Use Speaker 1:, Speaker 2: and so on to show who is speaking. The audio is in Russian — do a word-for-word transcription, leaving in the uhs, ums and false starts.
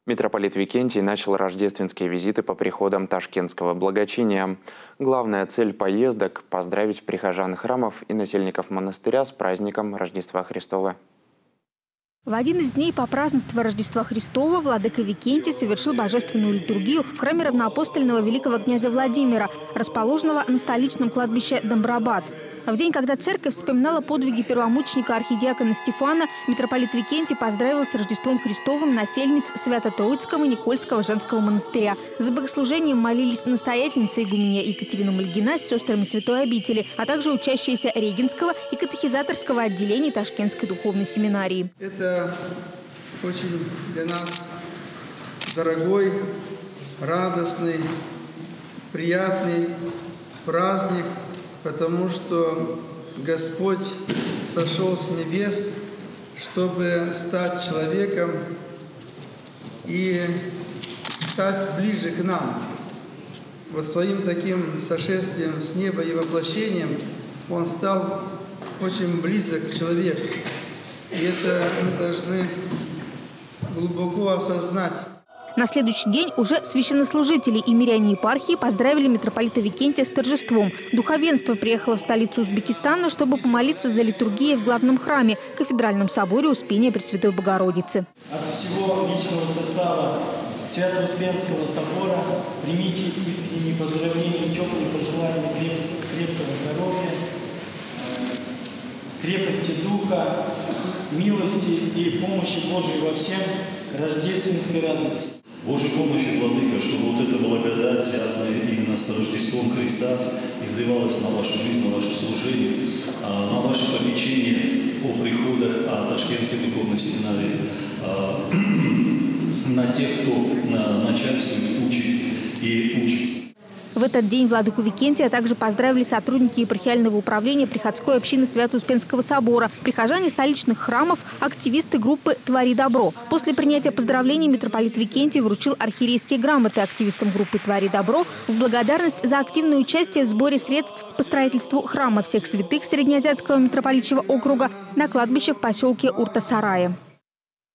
Speaker 1: Митрополит Викентий начал рождественские визиты по приходам Ташкентского благочиния. Главная цель поездок – поздравить прихожан храмов и насельников монастыря с праздником Рождества Христова.
Speaker 2: В один из дней по празднеству Рождества Христова владыка Викентий совершил божественную литургию в храме равноапостольного великого князя Владимира, расположенного на столичном кладбище Домбрабад. В день, когда церковь вспоминала подвиги первомученика архидиакона Стефана, митрополит Викентий поздравил с Рождеством Христовым насельниц Свято-Троицкого Никольского женского монастыря. За богослужением молились настоятельница игуменья Екатерина Мальгина с сестрами Святой обители, а также учащиеся Регенского и катехизаторского отделений Ташкентской духовной семинарии.
Speaker 3: Это очень для нас дорогой, радостный, приятный праздник, потому что Господь сошел с небес, чтобы стать человеком и стать ближе к нам. Вот своим таким сошествием с неба и воплощением Он стал очень близок к человеку. И это мы должны глубоко осознать.
Speaker 2: На следующий день уже священнослужители и миряне епархии поздравили митрополита Викентия с торжеством. Духовенство приехало в столицу Узбекистана, чтобы помолиться за литургией в главном храме – кафедральном соборе Успения Пресвятой Богородицы.
Speaker 4: От всего личного состава Свято-Успенского собора примите искренние поздравления, теплые пожелания крепкого здоровья, крепости духа, милости и помощи Божией во всем рождественской радости.
Speaker 5: Божьей помощи, Владыка, чтобы вот эта благодать, связанная именно с Рождеством Христа, изливалась на вашу жизнь, на ваше служение, на ваше попечение о приходах, о Ташкентской духовной семинарии, на тех, кто начальствует, учит и учится.
Speaker 2: В этот день владыку Викентия также поздравили сотрудники епархиального управления приходской общины Свято-Успенского собора, прихожане столичных храмов, активисты группы «Твори добро». После принятия поздравлений митрополит Викентий вручил архиерейские грамоты активистам группы «Твори добро» в благодарность за активное участие в сборе средств по строительству храма всех святых Среднеазиатского митрополитчего округа на кладбище в поселке Урта-Сарае.